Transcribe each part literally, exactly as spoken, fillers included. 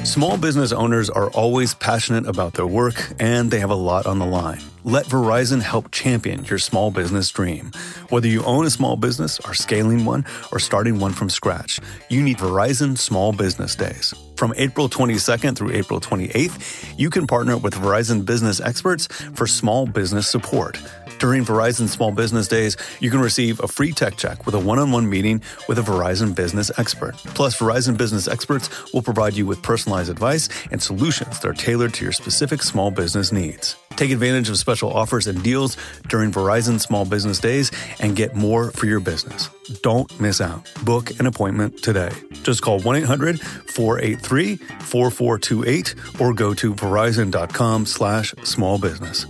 Small business owners are always passionate about their work, and they have a lot on the line. Let Verizon help champion your small business dream. Whether you own a small business, are scaling one, or starting one from scratch, you need Verizon Small Business Days. From April twenty-second through April twenty-eighth, you can partner with Verizon business experts for small business support. During Verizon Small Business Days, you can receive a free tech check with a one-on-one meeting with a Verizon business expert. Plus, Verizon business experts will provide you with personalized advice and solutions that are tailored to your specific small business needs. Take advantage of special offers and deals during Verizon Small Business Days and get more for your business. Don't miss out. Book an appointment today. Just call one eight hundred four eight three four four two eight or go to verizon.com slash small business.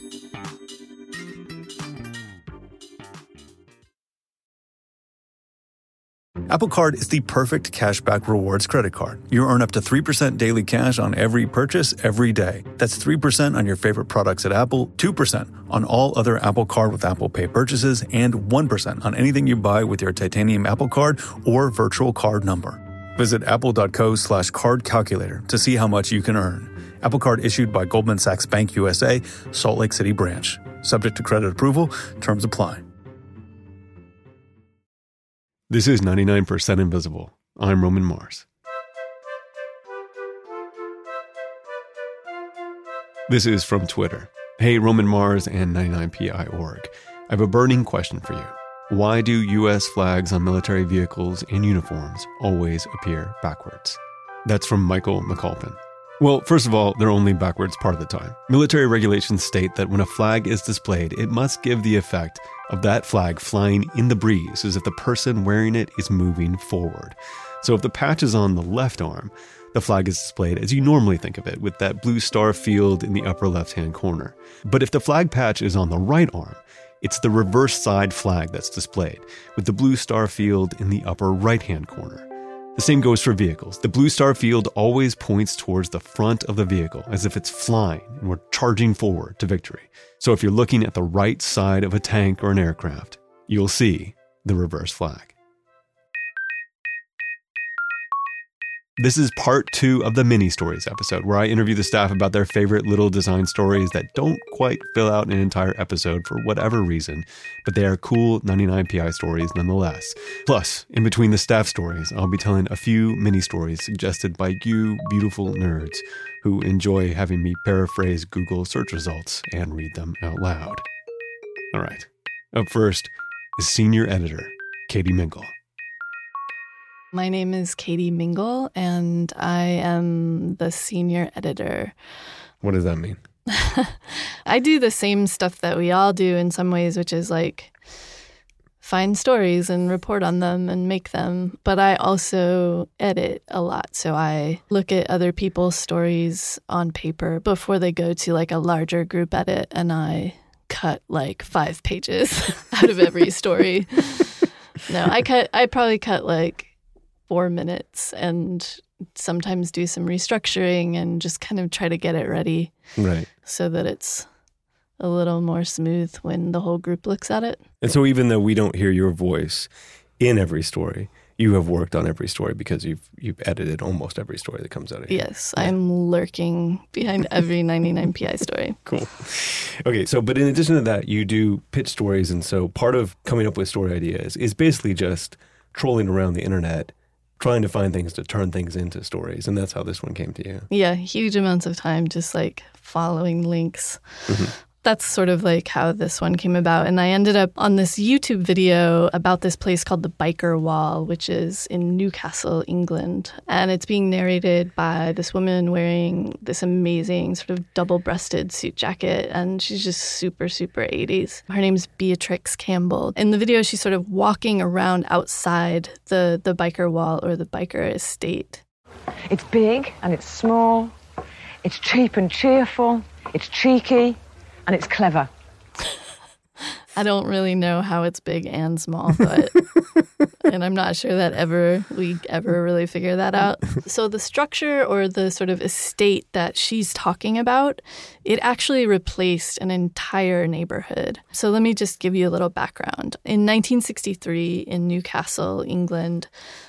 Apple Card is the perfect cashback rewards credit card. You earn up to three percent daily cash on every purchase every day. That's three percent on your favorite products at Apple, two percent on all other Apple Card with Apple Pay purchases, and one percent on anything you buy with your titanium Apple Card or virtual card number. Visit apple.co slash card calculator to see how much you can earn. Apple Card issued by Goldman Sachs Bank U S A, Salt Lake City branch. Subject to credit approval. Terms apply. This is ninety-nine percent Invisible. I'm Roman Mars. This is from Twitter. Hey, Roman Mars and ninety-nine P I org. I have a burning question for you. Why do U S flags on military vehicles and uniforms always appear backwards? That's from Michael McAlpin. Well, first of all, they're only backwards part of the time. Military regulations state that when a flag is displayed, it must give the effect of that flag flying in the breeze as if the person wearing it is moving forward. So if the patch is on the left arm, the flag is displayed as you normally think of it, with that blue star field in the upper left-hand corner. But if the flag patch is on the right arm, it's the reverse side flag that's displayed, with the blue star field in the upper right-hand corner. The same goes for vehicles. The blue star field always points towards the front of the vehicle as if it's flying and we're charging forward to victory. So if you're looking at the right side of a tank or an aircraft, you'll see the reverse flag. This is part two of the Mini Stories episode, where I interview the staff about their favorite little design stories that don't quite fill out an entire episode for whatever reason, but they are cool ninety-nine P I stories nonetheless. Plus, in between the staff stories, I'll be telling a few mini stories suggested by you beautiful nerds who enjoy having me paraphrase Google search results and read them out loud. All right, up first is senior editor Katie Mingle. My name is Katie Mingle, and I am the senior editor. What does that mean? I do the same stuff that we all do in some ways, which is like find stories and report on them and make them. But I also edit a lot. So I look at other people's stories on paper before they go to like a larger group edit, and I cut like five pages out of every story. No, I cut. I probably cut like four minutes and sometimes do some restructuring and just kind of try to get it ready. Right. So that it's a little more smooth when the whole group looks at it. And so even though we don't hear your voice in every story, you have worked on every story because you've you've edited almost every story that comes out of here. Yes, yeah. I'm lurking behind every ninety-nine P I story. Cool. Okay, so but in addition to that, you do pitch stories. And so part of coming up with story ideas is basically just trolling around the internet, trying to find things to turn things into stories. And that's how this one came to you. Yeah, huge amounts of time just like following links. Mm-hmm. That's sort of like how this one came about. And I ended up on this YouTube video about this place called the Biker Wall, which is in Newcastle, England. And it's being narrated by this woman wearing this amazing sort of double-breasted suit jacket. And she's just super, super eighties. Her name's Beatrix Campbell. In the video, she's sort of walking around outside the, the Biker Wall or the Biker Estate. It's big and it's small. It's cheap and cheerful. It's cheeky. And it's clever. I don't really know how it's big and small, but and I'm not sure that ever we ever really figure that out. So the structure or the sort of estate that she's talking about, it actually replaced an entire neighborhood. So let me just give you a little background. In nineteen sixty-three in Newcastle, England,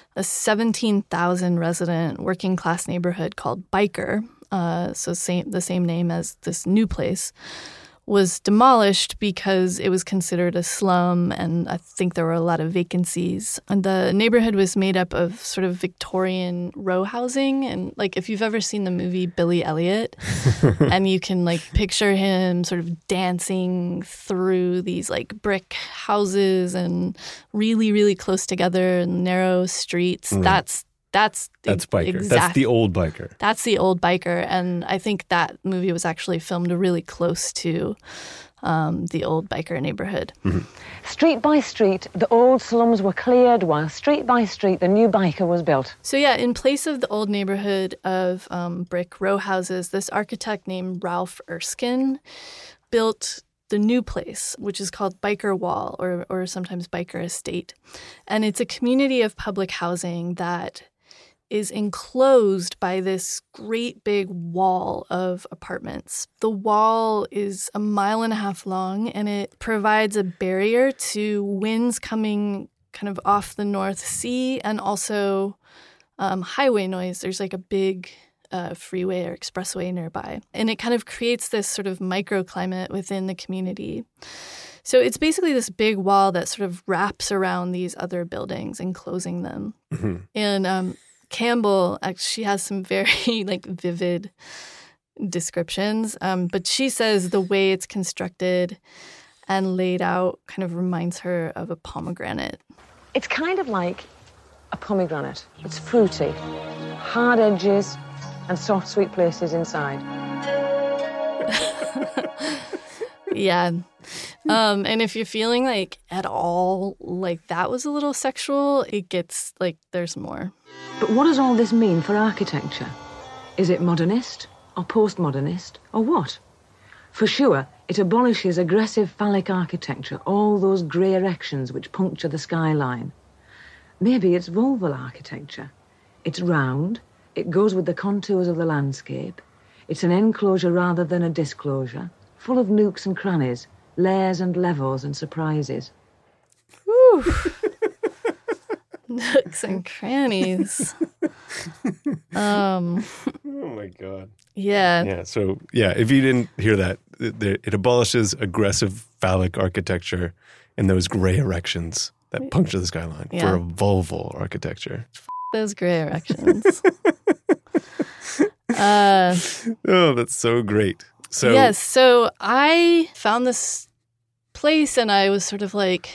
a seventeen thousand resident working class neighborhood called Byker, uh, so same, the same name as this new place, was demolished because it was considered a slum, and I think there were a lot of vacancies. And the neighborhood was made up of sort of Victorian row housing. And like if you've ever seen the movie Billy Elliot, and you can like picture him sort of dancing through these like brick houses and really, really close together and narrow streets, mm. that's That's That's Byker. Exact, that's the old Byker. That's the old Byker. And I think that movie was actually filmed really close to um, the old Byker neighborhood. Mm-hmm. Street by street, the old slums were cleared, while street by street, the new Byker was built. So yeah, in place of the old neighborhood of um, brick row houses, this architect named Ralph Erskine built the new place, which is called Byker Wall, or, or sometimes Byker Estate. And it's a community of public housing that is enclosed by this great big wall of apartments. The wall is a mile and a half long, and it provides a barrier to winds coming kind of off the North Sea and also um, highway noise. There's like a big uh, freeway or expressway nearby. And it kind of creates this sort of microclimate within the community. So it's basically this big wall that sort of wraps around these other buildings, enclosing them. Mm-hmm. And um Campbell, she has some very like vivid descriptions, um, but she says the way it's constructed and laid out kind of reminds her of a pomegranate. It's kind of like a pomegranate. It's fruity, hard edges and soft, sweet places inside. Yeah. Um, and if you're feeling like at all like that was a little sexual, it gets like there's more. But what does all this mean for architecture? Is it modernist or postmodernist or what? For sure, it abolishes aggressive phallic architecture, all those grey erections which puncture the skyline. Maybe it's vulval architecture. It's round, it goes with the contours of the landscape, it's an enclosure rather than a disclosure, full of nooks and crannies, layers and levels and surprises. Whew. Nooks and crannies. um, oh my God. Yeah. Yeah. So, yeah, if you didn't hear that, it, it abolishes aggressive phallic architecture and those gray erections that puncture the skyline yeah. for a vulval architecture. F- those gray erections. uh, oh, that's so great. So yes. So I found this place and I was sort of like,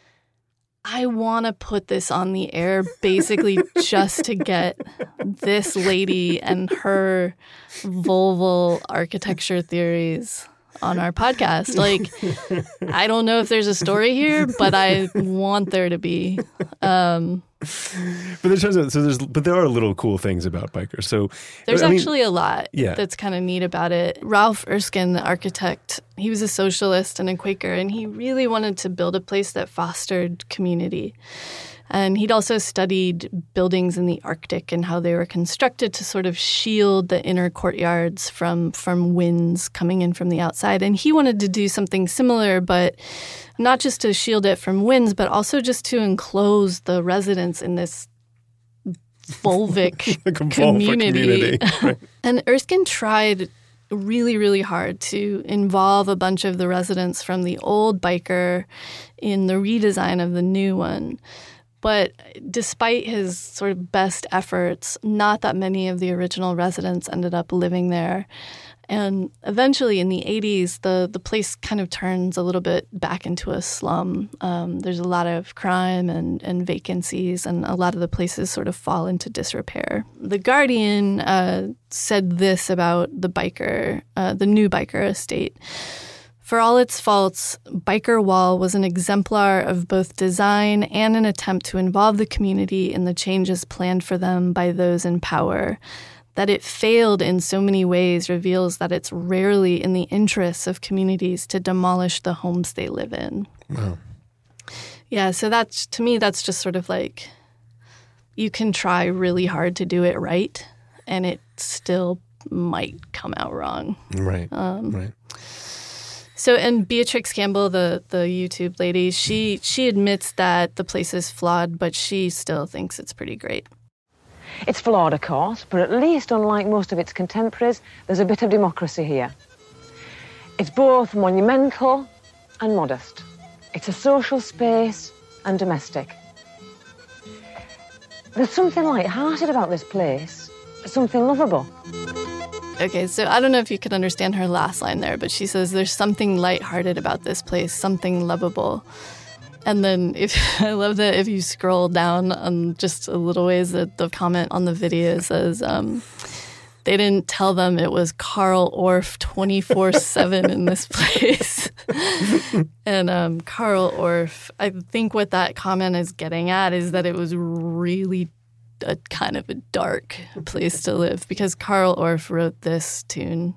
I want to put this on the air basically just to get this lady and her vulval architecture theories on our podcast. Like, I don't know if there's a story here, but I want there to be. Um, but there's so there's but there are little cool things about Byker. So there's I mean, actually a lot yeah. that's kind of neat about it. Ralph Erskine, the architect, he was a socialist and a Quaker, and he really wanted to build a place that fostered community. And he'd also studied buildings in the Arctic and how they were constructed to sort of shield the inner courtyards from, from winds coming in from the outside. And he wanted to do something similar, but not just to shield it from winds, but also just to enclose the residents in this vulvic like community. community. Right. And Erskine tried really, really hard to involve a bunch of the residents from the old Byker in the redesign of the new one. But despite his sort of best efforts, not that many of the original residents ended up living there. And eventually in the eighties, the, the place kind of turns a little bit back into a slum. Um, there's a lot of crime and, and vacancies, and a lot of the places sort of fall into disrepair. The Guardian uh, said this about the Byker, uh, the new Byker estate. For all its faults, Byker Wall was an exemplar of both design and an attempt to involve the community in the changes planned for them by those in power. That it failed in so many ways reveals that it's rarely in the interests of communities to demolish the homes they live in. Wow. Yeah, so that's, to me, that's just sort of like, you can try really hard to do it right, and it still might come out wrong. Right, um, right. So, and Beatrix Campbell, the, the YouTube lady, she she admits that the place is flawed, but she still thinks it's pretty great. It's flawed, of course, but at least, unlike most of its contemporaries, there's a bit of democracy here. It's both monumental and modest. It's a social space and domestic. There's something light-hearted about this place, something lovable. Okay, so I don't know if you could understand her last line there, but she says there's something lighthearted about this place, something lovable. And then if I love that if you scroll down on just a little ways, that the comment on the video says um, they didn't tell them it was Carl Orff twenty-four seven in this place. And um, Carl Orff, I think what that comment is getting at is that it was really a kind of a dark place to live, because Carl Orff wrote this tune.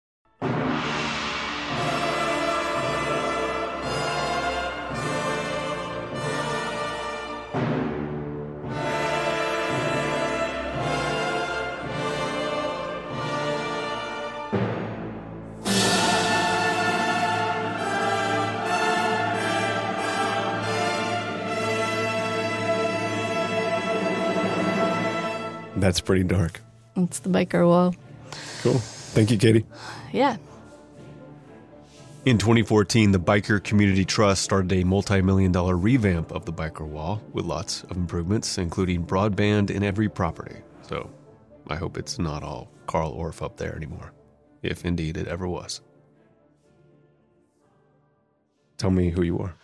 That's pretty dark. It's the biker wall. Cool. Thank you, Katie. Yeah. In twenty fourteen, the Biker Community Trust started a multi-million dollar revamp of the biker wall with lots of improvements, including broadband in every property. So I hope it's not all Carl Orff up there anymore, if indeed it ever was. Tell me who you are.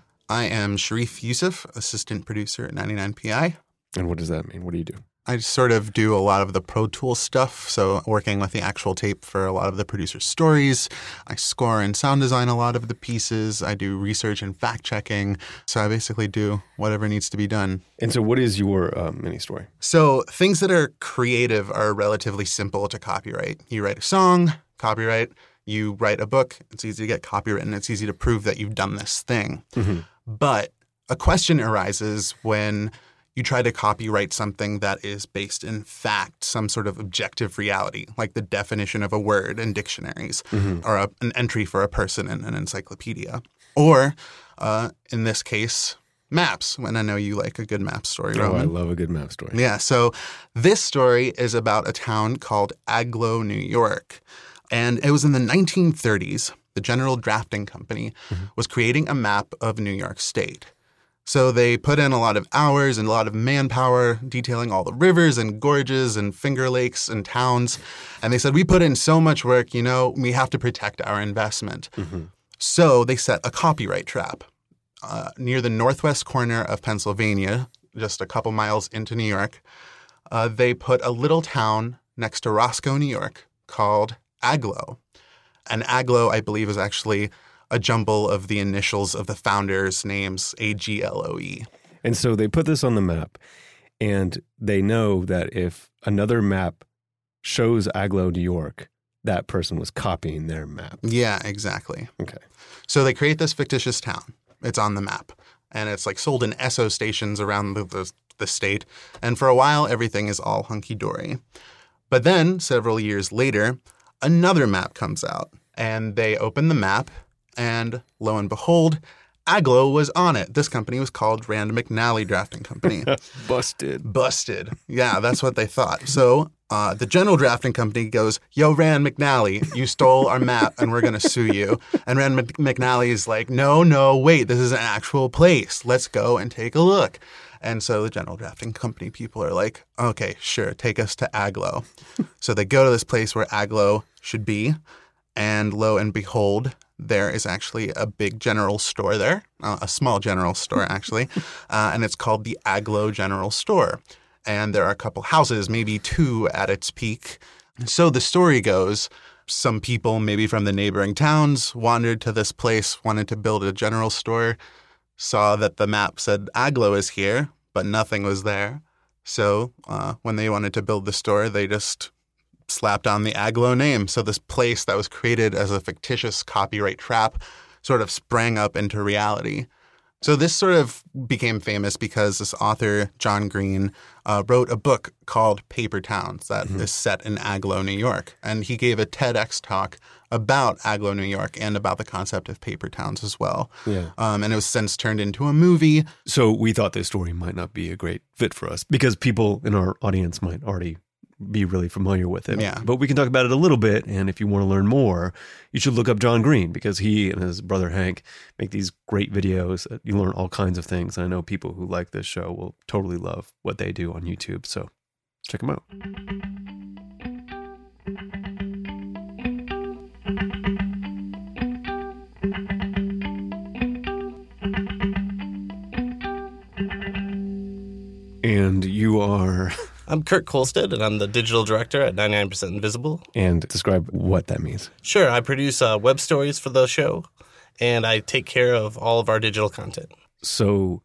I am Sharif Youssef, assistant producer at ninety-nine P I. And what does that mean? What do you do? I sort of do a lot of the Pro Tools stuff, so working with the actual tape for a lot of the producer's stories. I score and sound design a lot of the pieces. I do research and fact-checking. So I basically do whatever needs to be done. And so what is your uh, mini story? So things that are creative are relatively simple to copyright. You write a song, copyright. You write a book, it's easy to get copywritten. It's easy to prove that you've done this thing. Mm-hmm. But a question arises when you try to copyright something that is based in fact, some sort of objective reality, like the definition of a word in dictionaries, mm-hmm. or a, an entry for a person in an encyclopedia. Or, uh, in this case, maps. And I know you like a good map story, Roman. Oh, I love a good map story. Yeah, so this story is about a town called Agloe, New York. And it was in the nineteen thirties, the General Drafting Company mm-hmm. was creating a map of New York State. So they put in a lot of hours and a lot of manpower detailing all the rivers and gorges and Finger Lakes and towns. And they said, we put in so much work, you know, we have to protect our investment. Mm-hmm. So they set a copyright trap uh, near the northwest corner of Pennsylvania, just a couple miles into New York. Uh, they put a little town next to Roscoe, New York called Agloe. And Agloe, I believe, is actually a jumble of the initials of the founders' names, A G L O E. And so they put this on the map, and they know that if another map shows Agloe, New York, that person was copying their map. Yeah, exactly. Okay. So they create this fictitious town. It's on the map, and it's like sold in Esso stations around the, the, the state. And for a while, everything is all hunky-dory. But then, several years later, another map comes out, and they open the map, and lo and behold, Agloe was on it. This company was called Rand McNally Drafting Company. Busted. Busted. Yeah, that's what they thought. So uh, the General Drafting Company goes, yo, Rand McNally, you stole our map and we're going to sue you. And Rand McNally is like, no, no, wait, this is an actual place. Let's go and take a look. And so the General Drafting Company people are like, okay, sure, take us to Agloe. So they go to this place where Agloe should be. And lo and behold, there is actually a big general store there, uh, a small general store actually, uh, and it's called the Agloe General Store. And there are a couple houses, maybe two at its peak. So the story goes, some people maybe from the neighboring towns wandered to this place, wanted to build a general store, saw that the map said Agloe is here, but nothing was there. So uh, when they wanted to build the store, they just slapped on the Agloe name. So this place that was created as a fictitious copyright trap sort of sprang up into reality. So this sort of became famous because this author, John Green, uh, wrote a book called Paper Towns that mm-hmm. is set in Agloe, New York. And he gave a TEDx talk about Agloe, New York, and about the concept of paper towns as well. Yeah. Um, and it was since turned into a movie. So we thought this story might not be a great fit for us because people in our audience might already be really familiar with it. Yeah. But we can talk about it a little bit. And if you want to learn more, you should look up John Green because he and his brother Hank make these great videos. You learn all kinds of things. And I know people who like this show will totally love what they do on YouTube. So check them out. And you are... I'm Kurt Kolstad, and I'm the digital director at ninety-nine percent Invisible. And describe what that means. Sure. I produce uh, web stories for the show, and I take care of all of our digital content. So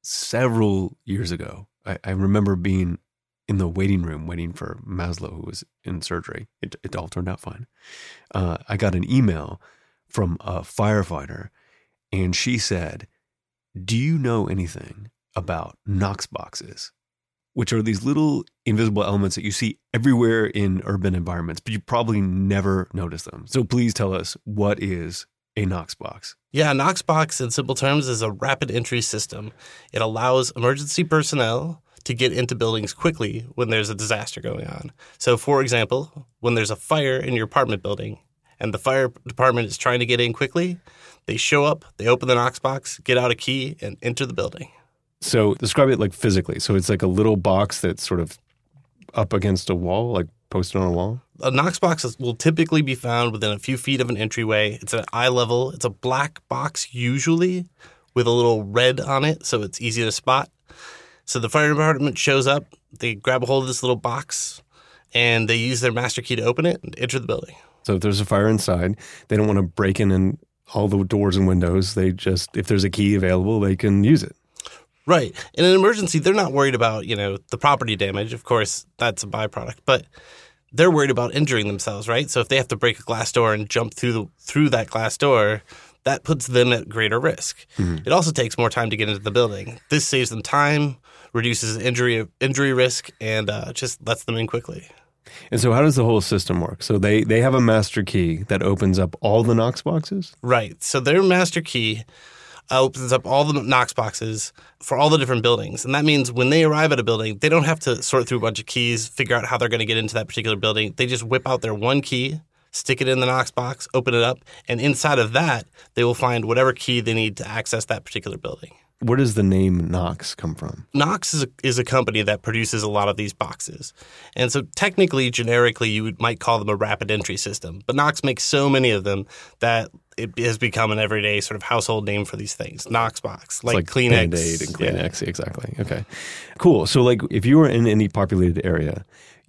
several years ago, I, I remember being in the waiting room waiting for Maslow, who was in surgery. It, it all turned out fine. Uh, I got an email from a firefighter, and she said, "Do you know anything about Knox boxes?" Which are these little invisible elements that you see everywhere in urban environments, but you probably never notice them. So please tell us, what is a Knox box? Yeah, a Knox box, in simple terms, is a rapid entry system. It allows emergency personnel to get into buildings quickly when there's a disaster going on. So, for example, when there's a fire in your apartment building and the fire department is trying to get in quickly, they show up, they open the Knox box, get out a key, and enter the building. So describe it like physically. So it's like a little box that's sort of up against a wall, like posted on a wall? A Knox box will typically be found within a few feet of an entryway. It's at eye level. It's a black box usually with a little red on it, so it's easy to spot. So the fire department shows up, they grab a hold of this little box, and they use their master key to open it and enter the building. So if there's a fire inside, they don't want to break in and all the doors and windows. They just, if there's a key available, they can use it. Right. In an emergency, they're not worried about, you know, the property damage. Of course, that's a byproduct. But they're worried about injuring themselves, right? So if they have to break a glass door and jump through the, through that glass door, that puts them at greater risk. Mm-hmm. It also takes more time to get into the building. This saves them time, reduces injury injury risk, and uh, just lets them in quickly. And so how does the whole system work? So they, they have a master key that opens up all the Knox boxes? Right. So their master key Uh, opens up all the Knox boxes for all the different buildings. And that means when they arrive at a building, they don't have to sort through a bunch of keys, figure out how they're going to get into that particular building. They just whip out their one key, stick it in the Knox box, open it up, and inside of that, they will find whatever key they need to access that particular building. Where does the name Knox come from? Knox is a, is a company that produces a lot of these boxes. And so technically, generically, you would, might call them a rapid entry system. But Knox makes so many of them that it has become an everyday sort of household name for these things. Knox box, like, like Kleenex. Band-Aid and Kleenex, yeah. Exactly. Okay, cool. So like if you are in any populated area,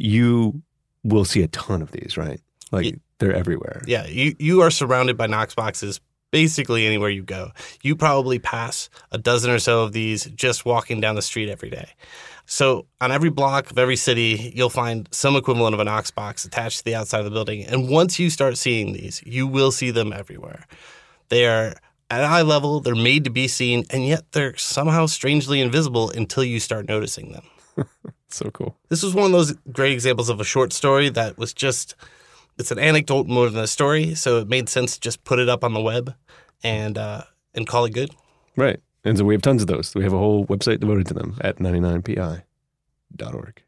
you will see a ton of these, right? Like it, they're everywhere. Yeah, you, you are surrounded by Knox boxes basically anywhere you go. You probably pass a dozen or so of these just walking down the street every day. So on every block of every city, you'll find some equivalent of a Knox box attached to the outside of the building. And once you start seeing these, you will see them everywhere. They are at eye level, they're made to be seen, and yet they're somehow strangely invisible until you start noticing them. So cool. This was one of those great examples of a short story that was just, it's an anecdote more than a story, so it made sense to just put it up on the web and uh, and call it good. Right. And so we have tons of those. We have a whole website devoted to them at ninety-nine P I dot org.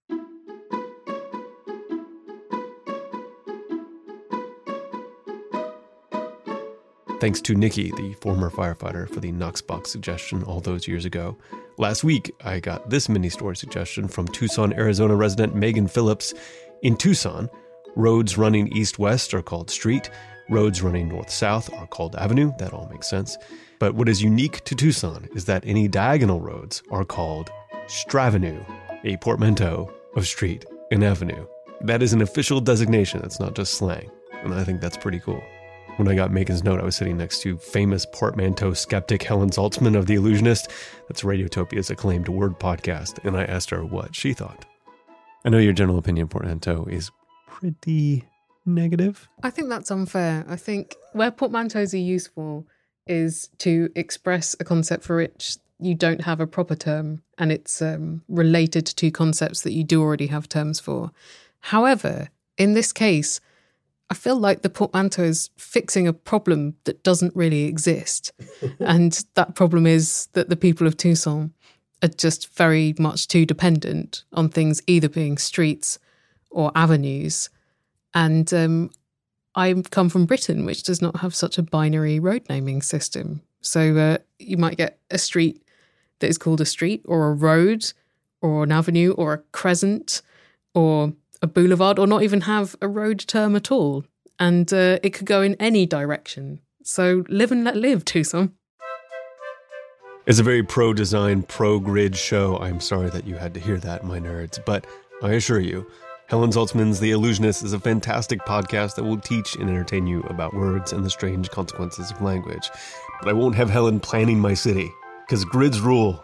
Thanks to Nikki, the former firefighter, for the Knox box suggestion all those years ago. Last week, I got this mini story suggestion from Tucson, Arizona resident Megan Phillips. In Tucson, roads running east-west are called street. Roads running north-south are called avenue. That all makes sense. But what is unique to Tucson is that any diagonal roads are called stravenue, a portmanteau of street and avenue. That is an official designation. It's not just slang. And I think that's pretty cool. When I got Megan's note, I was sitting next to famous portmanteau skeptic Helen Zaltzman of The Illusionist. That's Radiotopia's acclaimed word podcast. And I asked her what she thought. I know your general opinion portmanteau is pretty negative. I think that's unfair. I think where portmanteaus are useful is to express a concept for which you don't have a proper term, and it's um, related to two concepts that you do already have terms for. However, in this case, I feel like the portmanteau is fixing a problem that doesn't really exist. And that problem is that the people of Tucson are just very much too dependent on things either being streets or avenues. And um, I come from Britain, which does not have such a binary road naming system. So uh, you might get a street that is called a street or a road or an avenue or a crescent or a boulevard, or not even have a road term at all. And uh, it could go in any direction. So live and let live, Tucson. It's a very pro-design, pro-grid show. I'm sorry that you had to hear that, my nerds. But I assure you, Helen Zaltzman's The Illusionist is a fantastic podcast that will teach and entertain you about words and the strange consequences of language. But I won't have Helen planning my city, because grids rule.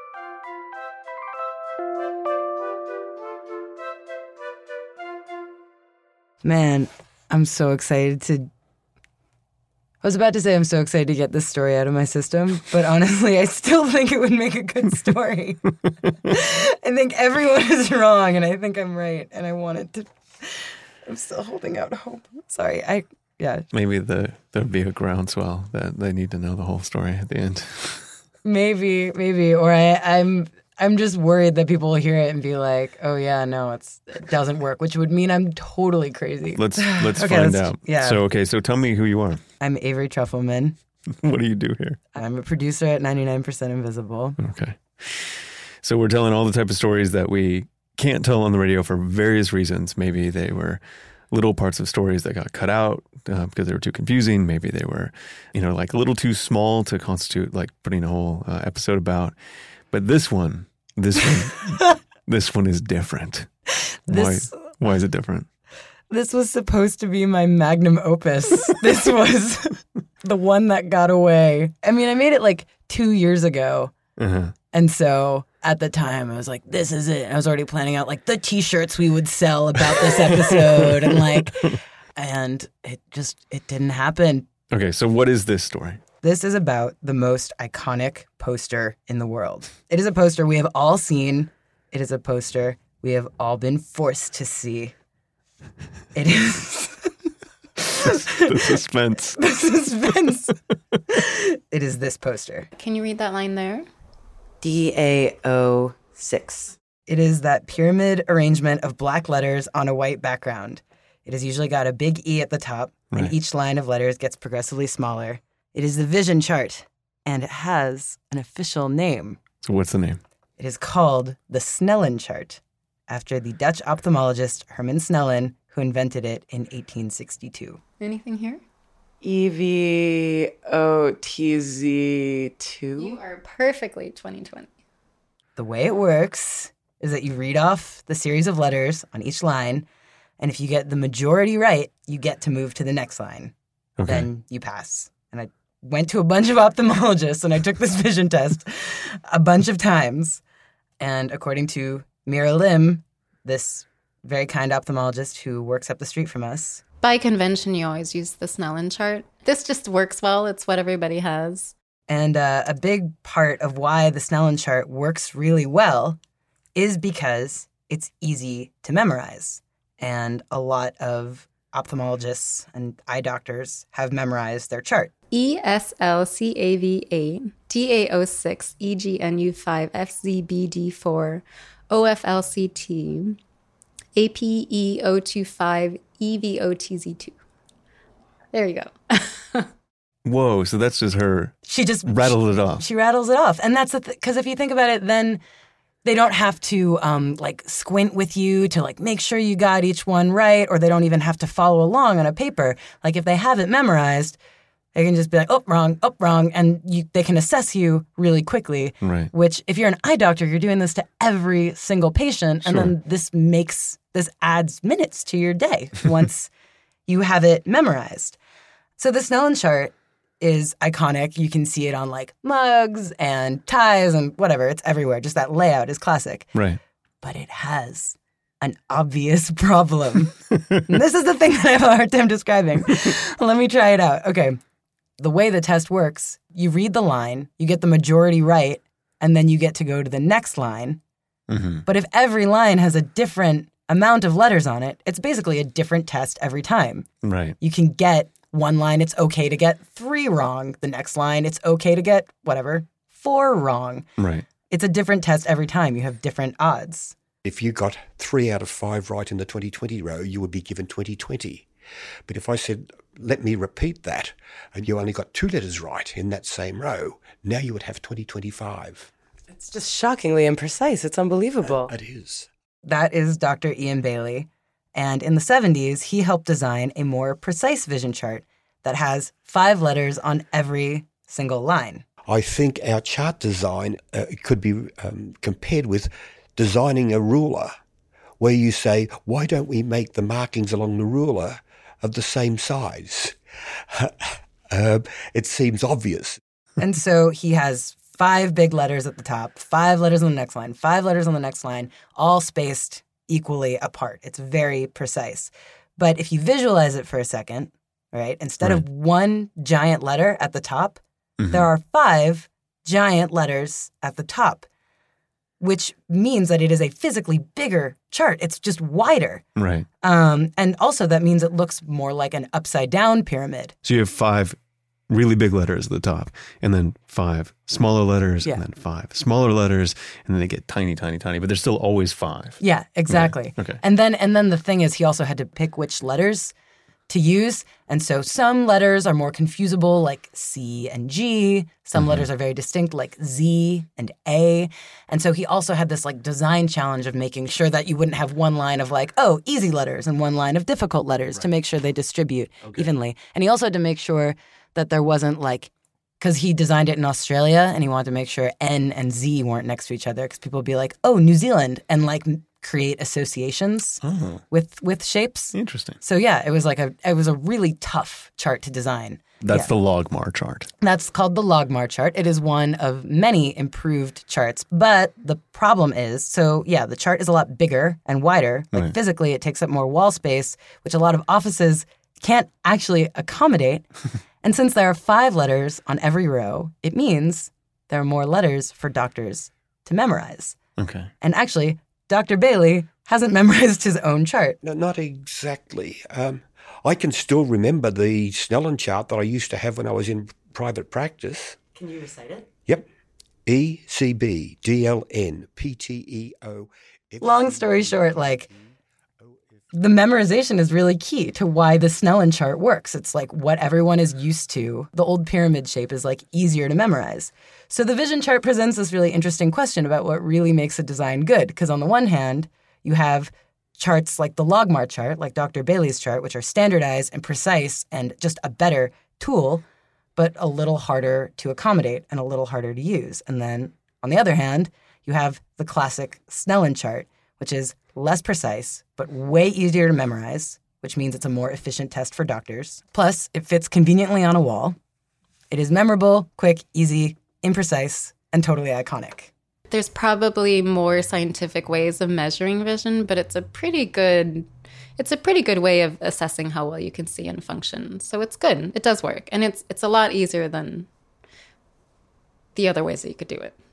Man, I'm so excited to... I was about to say I'm so excited to get this story out of my system, but honestly, I still think it would make a good story. I think everyone is wrong, and I think I'm right, and I want it to... I'm still holding out hope. Sorry, I... Yeah. Maybe the there'd be a groundswell that they need to know the whole story at the end. Maybe, maybe. Or I, I'm... I'm just worried that people will hear it and be like, "Oh yeah, no, it's it doesn't work," which would mean I'm totally crazy. Let's let's okay, find let's, out. Yeah. So okay, so tell me who you are. I'm Avery Trufelman. What do you do here? I'm a producer at ninety-nine percent Invisible. Okay. So we're telling all the type of stories that we can't tell on the radio for various reasons. Maybe they were little parts of stories that got cut out uh, because they were too confusing. Maybe they were, you know, like a little too small to constitute like putting a whole uh, episode about. But this one, this one, this one is different. This, why, why is it different? This was supposed to be my magnum opus. This was the one that got away. I mean, I made it like two years ago. Uh-huh. And so at the time, I was like, this is it. I was already planning out like the T-shirts we would sell about this episode. and like, and it just, it didn't happen. Okay, so what is this story? This is about the most iconic poster in the world. It is a poster we have all seen. It is a poster we have all been forced to see. It is... the suspense. The suspense. It is this poster. Can you read that line there? D A O six. It is that pyramid arrangement of black letters on a white background. It has usually got a big E at the top, right. and each line of letters gets progressively smaller. It is the vision chart, and it has an official name. So what's the name? It is called the Snellen chart, after the Dutch ophthalmologist Herman Snellen, who invented it in eighteen sixty-two. Anything here? E V O T Z two. You are perfectly twenty twenty. The way it works is that you read off the series of letters on each line, and if you get the majority right, you get to move to the next line. Okay. Then you pass. And I went to a bunch of ophthalmologists, and I took this vision test a bunch of times. And according to Mira Lim, this very kind ophthalmologist who works up the street from us. By convention, you always use the Snellen chart. This just works well. It's what everybody has. And uh, a big part of why the Snellen chart works really well is because it's easy to memorize. And a lot of ophthalmologists and eye doctors have memorized their chart. E S L C A V eight, D A O six, E G N U five, F Z B D four, O F L C T, A P E O two five, E V O T Z two. There you go. Whoa, so that's just her. She just rattled she, it off. She rattles it off. And that's the because th- if you think about it, then they don't have to um, like squint with you to like make sure you got each one right, or they don't even have to follow along on a paper. Like if they have it memorized, they can just be like, oh, wrong, oh, wrong, and you, they can assess you really quickly. Right. Which, if you're an eye doctor, you're doing this to every single patient, and Sure. then this makes this adds minutes to your day once you have it memorized. So the Snellen chart is iconic. You can see it on like mugs and ties and whatever. It's everywhere. Just that layout is classic. Right. But it has an obvious problem. And this is the thing that I have a hard time describing. Let me try it out. Okay. the way the test works, you read the line, you get the majority right, and then you get to go to the next line. Mm-hmm. But if every line has a different amount of letters on it, it's basically a different test every time. Right. You can get one line, it's okay to get three wrong. The next line, it's okay to get, whatever, four wrong. Right. It's a different test every time. You have different odds. If you got three out of five right in the twenty twenty row, you would be given twenty twenty. But if I said, let me repeat that, and you only got two letters right in that same row, now you would have twenty twenty-five. It's just shockingly imprecise. It's unbelievable. Uh, it is. That is Doctor Ian Bailey. And in the seventies, he helped design a more precise vision chart that has five letters on every single line. I think our chart design uh, could be um, compared with designing a ruler, where you say, why don't we make the markings along the ruler of the same size? uh, it seems obvious. And so he has five big letters at the top, five letters on the next line, five letters on the next line, all spaced equally apart. It's very precise. But if you visualize it for a second, right, instead right. of one giant letter at the top, mm-hmm. there are five giant letters at the top, which means that it is a physically bigger chart. It's just wider. Right. Um, and also that means it looks more like an upside-down pyramid. So you have five really big letters at the top, and then five smaller letters, yeah. and then five smaller letters, and then they get tiny, tiny, tiny, but there's still always five. Yeah, exactly. Okay. okay. And then and then the thing is he also had to pick which letters to use. And so some letters are more confusable, like C and G. Some mm-hmm. letters are very distinct, like Z and A. And so he also had this like design challenge of making sure that you wouldn't have one line of like, oh, easy letters and one line of difficult letters right. to make sure they distribute okay. evenly. And he also had to make sure that there wasn't like, because he designed it in Australia and he wanted to make sure N and Z weren't next to each other because people would be like, oh, New Zealand, and like create associations oh. with with shapes. Interesting. So yeah, it was like a it was a really tough chart to design. That's yeah. the Logmar chart. That's called the Logmar chart. It is one of many improved charts. But the problem is, so yeah, the chart is a lot bigger and wider. Like right. physically, it takes up more wall space, which a lot of offices can't actually accommodate. And since there are five letters on every row, it means there are more letters for doctors to memorize. Okay. And actually, Doctor Bailey hasn't memorized his own chart. No, not exactly. Um, I can still remember the Snellen chart that I used to have when I was in private practice. Can you recite it? Yep. E, C, B, D, L, N, P, T, E, O. Long story short, like, the memorization is really key to why the Snellen chart works. It's like what everyone is used to. The old pyramid shape is like easier to memorize. So the vision chart presents this really interesting question about what really makes a design good. Because on the one hand, you have charts like the Logmar chart, like Doctor Bailey's chart, which are standardized and precise and just a better tool, but a little harder to accommodate and a little harder to use. And then on the other hand, you have the classic Snellen chart, which is less precise, but way easier to memorize, which means it's a more efficient test for doctors. Plus, it fits conveniently on a wall. It is memorable, quick, easy, imprecise, and totally iconic. There's probably more scientific ways of measuring vision, but it's a pretty good it's a pretty good way of assessing how well you can see and function. So it's good. It does work. And it's it's a lot easier than the other ways that you could do it.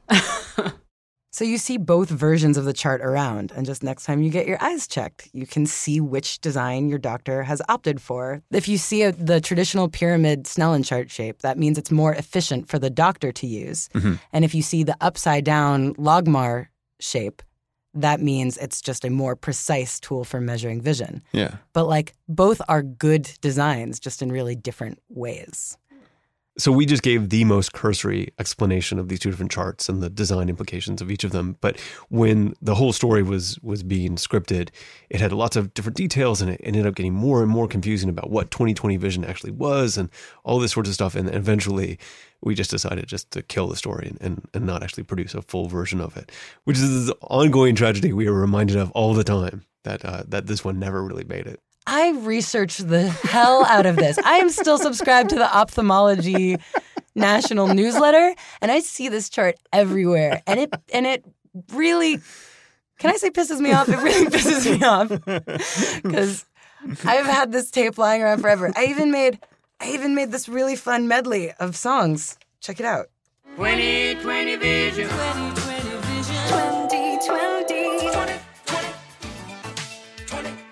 So you see both versions of the chart around, and just next time you get your eyes checked, you can see which design your doctor has opted for. If you see a, the traditional pyramid Snellen chart shape, that means it's more efficient for the doctor to use. Mm-hmm. And if you see the upside-down Logmar shape, that means it's just a more precise tool for measuring vision. Yeah. But like both are good designs, just in really different ways. So we just gave the most cursory explanation of these two different charts and the design implications of each of them. But when the whole story was was being scripted, it had lots of different details, and it ended up getting more and more confusing about what twenty twenty vision actually was and all this sorts of stuff. And eventually we just decided just to kill the story and, and, and not actually produce a full version of it, which is this ongoing tragedy we are reminded of all the time, that uh, that this one never really made it. I researched the hell out of this. I am still subscribed to the Ophthalmology National newsletter, and I see this chart everywhere. And it and it really, can I say pisses me off? It really pisses me off because I've had this tape lying around forever. I even made I even made this really fun medley of songs. Check it out. twenty twenty vision. twenty twenty vision. twenty twenty. twenty twenty.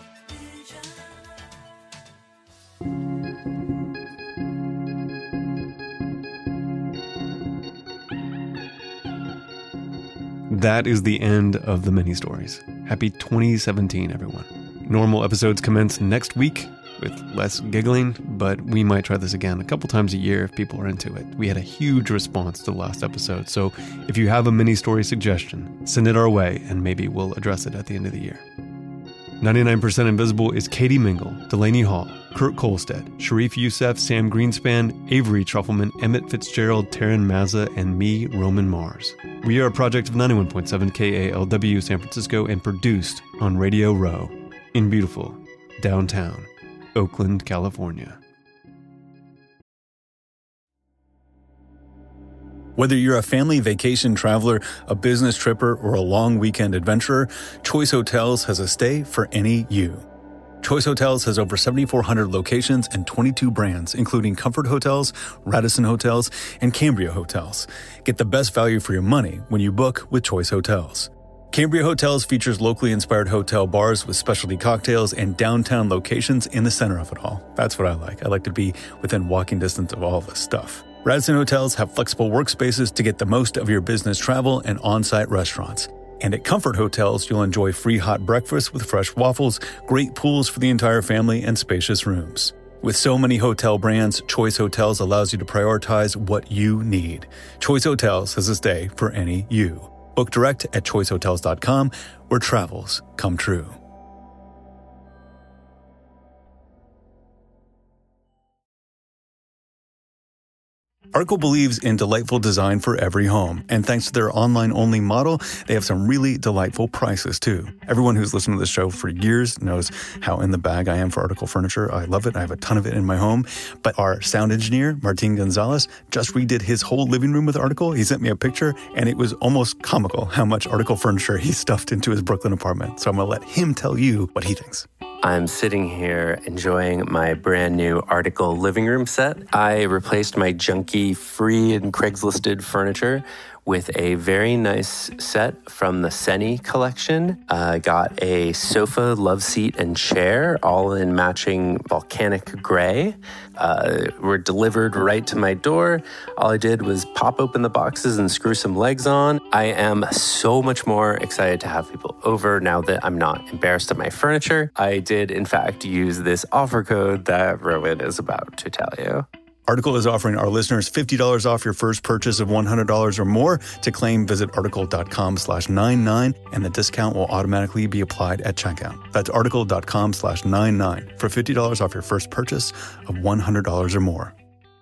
That is the end of the mini stories. Happy twenty seventeen, everyone. Normal episodes commence next week with less giggling, but we might try this again a couple times a year if people are into it. We had a huge response to the last episode, so if you have a mini story suggestion, send it our way and maybe we'll address it at the end of the year. ninety-nine percent Invisible is Katie Mingle, Delaney Hall, Kurt Kolstad, Sharif Youssef, Sam Greenspan, Avery Trufelman, Emmett Fitzgerald, Taryn Mazza, and me, Roman Mars. We are a project of ninety-one point seven K A L W San Francisco and produced on Radio Row in beautiful downtown Oakland, California. Whether you're a family vacation traveler, a business tripper, or a long weekend adventurer, Choice Hotels has a stay for any you. Choice Hotels has over seventy-four hundred locations and twenty-two brands, including Comfort Hotels, Radisson Hotels, and Cambria Hotels. Get the best value for your money when you book with Choice Hotels. Cambria Hotels features locally inspired hotel bars with specialty cocktails and downtown locations in the center of it all. That's what I like. I like to be within walking distance of all this stuff. Radisson Hotels have flexible workspaces to get the most of your business travel and on-site restaurants. And at Comfort Hotels, you'll enjoy free hot breakfast with fresh waffles, great pools for the entire family, and spacious rooms. With so many hotel brands, Choice Hotels allows you to prioritize what you need. Choice Hotels has a stay for any you. Book direct at choice hotels dot com, where travels come true. Article believes in delightful design for every home, and thanks to their online-only model, they have some really delightful prices too. Everyone who's listened to this show for years knows how in the bag I am for Article furniture. I love it. I have a ton of it in my home. But our sound engineer, Martin Gonzalez, just redid his whole living room with Article. He sent me a picture, and it was almost comical how much Article furniture he stuffed into his Brooklyn apartment. So I'm going to let him tell you what he thinks. I'm sitting here enjoying my brand new Article living room set. I replaced my junky free and Craigslisted furniture with a very nice set from the Seni collection. I uh, got a sofa, love seat, and chair, all in matching volcanic gray. Uh, were delivered right to my door. All I did was pop open the boxes and screw some legs on. I am so much more excited to have people over now that I'm not embarrassed of my furniture. I did, in fact, use this offer code that Rowan is about to tell you. Article is offering our listeners fifty dollars off your first purchase of one hundred dollars or more. To claim, visit article.com slash 99, and the discount will automatically be applied at checkout. That's article.com slash 99 for fifty dollars off your first purchase of one hundred dollars or more.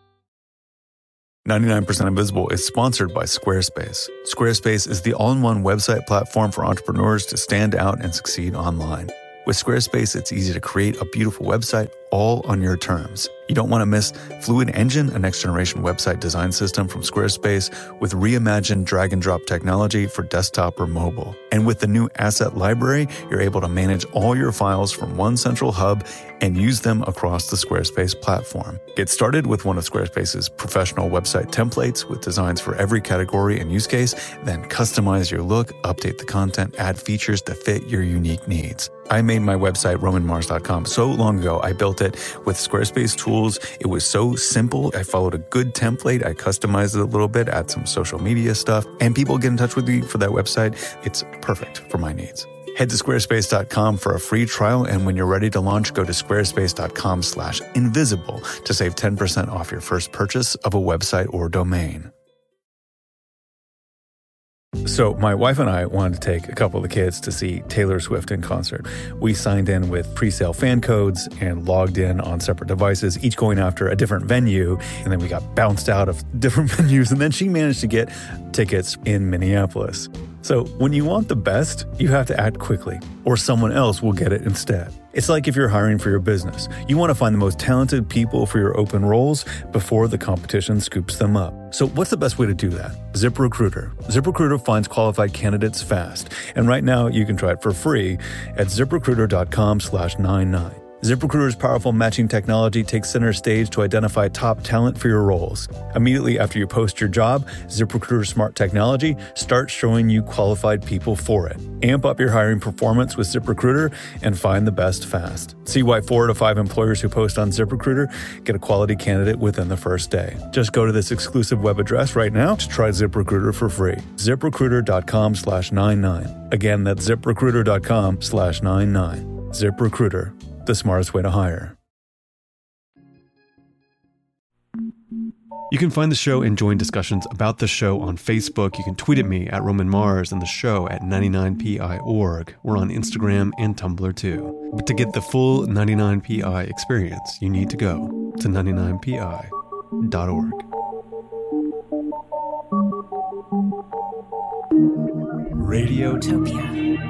ninety-nine percent Invisible is sponsored by Squarespace. Squarespace is the all-in-one website platform for entrepreneurs to stand out and succeed online. With Squarespace, it's easy to create a beautiful website all on your terms. You don't want to miss Fluid Engine, a next-generation website design system from Squarespace with reimagined drag-and-drop technology for desktop or mobile. And with the new Asset Library, you're able to manage all your files from one central hub and use them across the Squarespace platform. Get started with one of Squarespace's professional website templates with designs for every category and use case, then customize your look, update the content, add features to fit your unique needs. I made my website, roman mars dot com, so long ago. I built it with Squarespace tools. It was so simple. I followed a good template. I customized it a little bit, add some social media stuff, and people get in touch with me for that website. It's perfect for my needs. Head to squarespace dot com for a free trial, and when you're ready to launch, go to squarespace.com slash invisible to save ten percent off your first purchase of a website or domain. So my wife and I wanted to take a couple of the kids to see Taylor Swift in concert. We signed in with pre-sale fan codes and logged in on separate devices, each going after a different venue. And then we got bounced out of different venues. And then she managed to get tickets in Minneapolis. So when you want the best, you have to act quickly, or someone else will get it instead. It's like if you're hiring for your business. You want to find the most talented people for your open roles before the competition scoops them up. So what's the best way to do that? ZipRecruiter. ZipRecruiter finds qualified candidates fast. And right now you can try it for free at ziprecruiter.com slash 99. ZipRecruiter's powerful matching technology takes center stage to identify top talent for your roles. Immediately after you post your job, ZipRecruiter's smart technology starts showing you qualified people for it. Amp up your hiring performance with ZipRecruiter and find the best fast. See why four out of five employers who post on ZipRecruiter get a quality candidate within the first day. Just go to this exclusive web address right now to try ZipRecruiter for free. ZipRecruiter.com slash 99. Again, that's ZipRecruiter.com slash 99. ZipRecruiter, the smartest way to hire. You can find the show and join discussions about the show on Facebook. You can tweet at me at Roman Mars and the show at ninety-nine P I org. We're on Instagram and Tumblr too. But to get the full ninety-nine P I experience, you need to go to ninety-nine P I dot org. Radiotopia.